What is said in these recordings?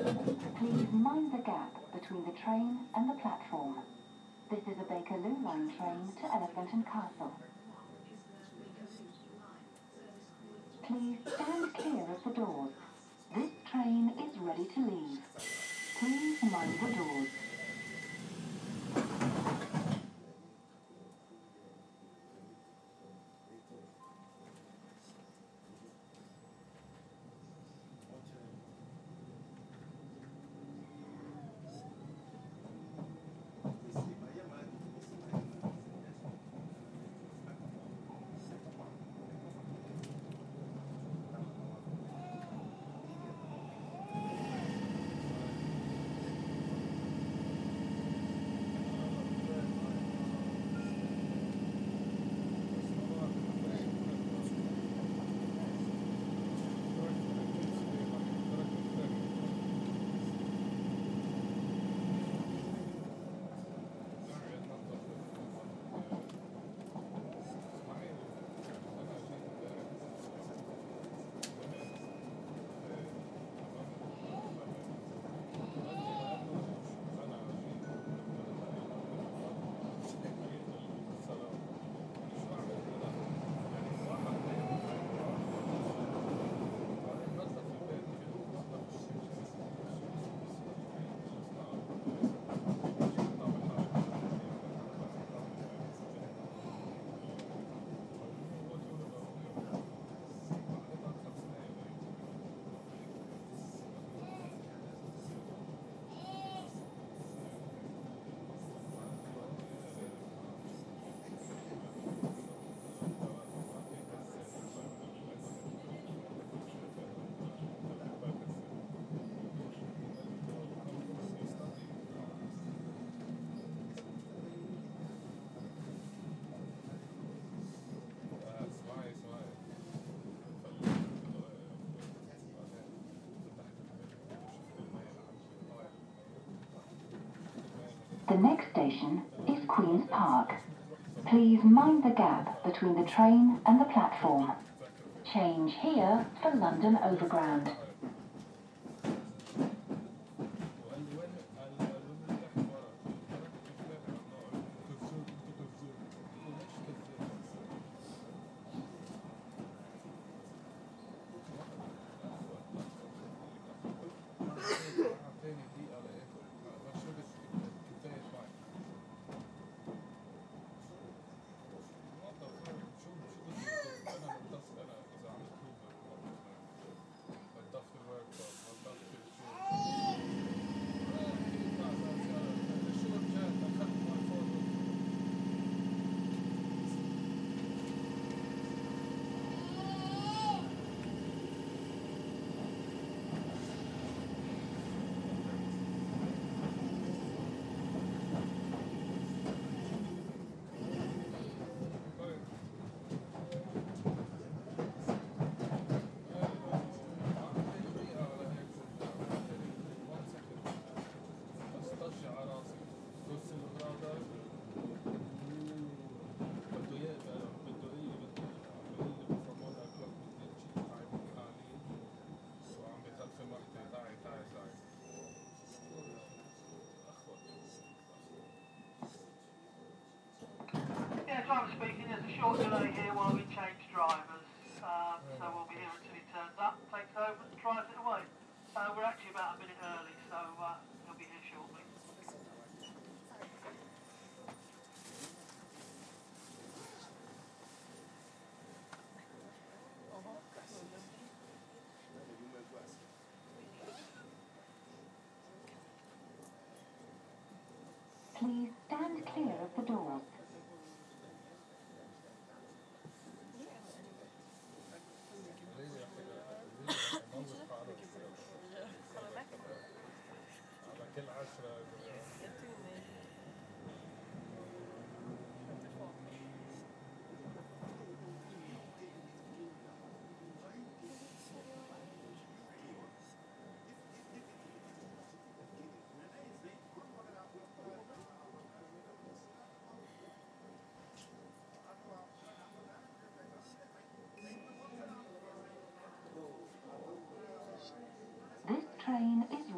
Please mind the gap between the train and the platform. This is a Bakerloo Line train to Elephant and Castle. Please stand clear of the doors. This train is ready to leave. Please mind the doors. The next station is Queen's Park. Please mind the gap between the train and the platform. Change here for London Overground. Driver speaking, there's a short delay here while we change drivers, so we'll be here until he turns up, takes over and drives it away. We're actually about a minute early, so he'll be here shortly. Please stand clear of the doors.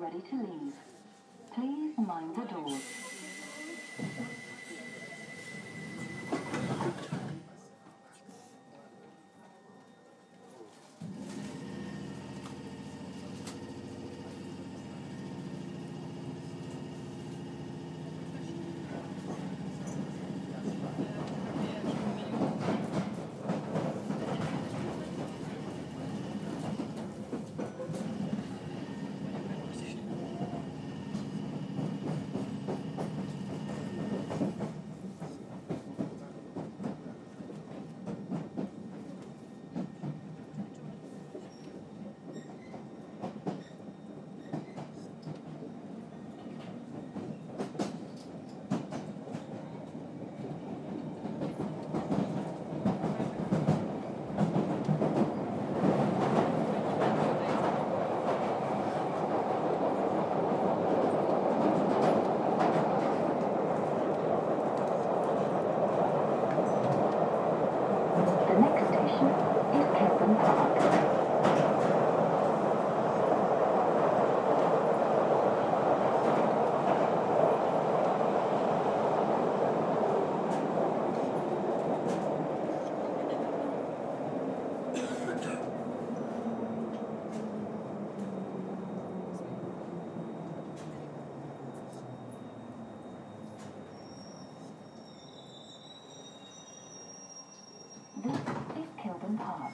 ready to leave. Please mind the doors. The next station is Kilburn Park. This is Kilburn Park.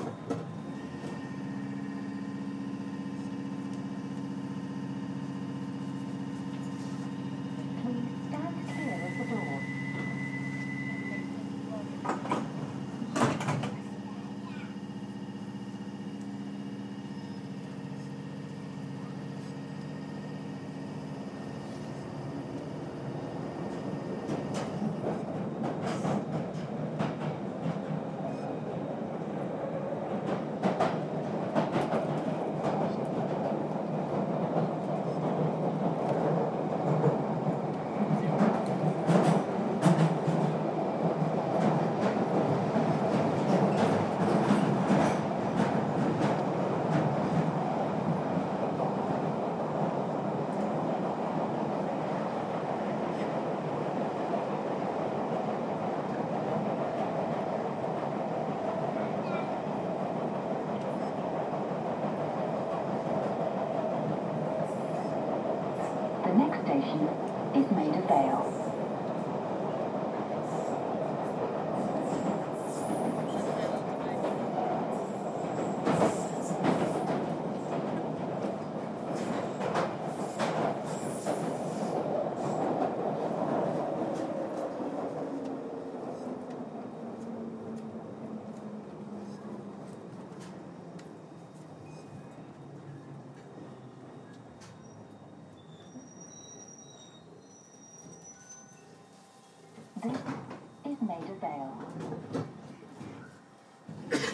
Please stand clear of the doors. The next station is Maida Vale. This is Maida Vale.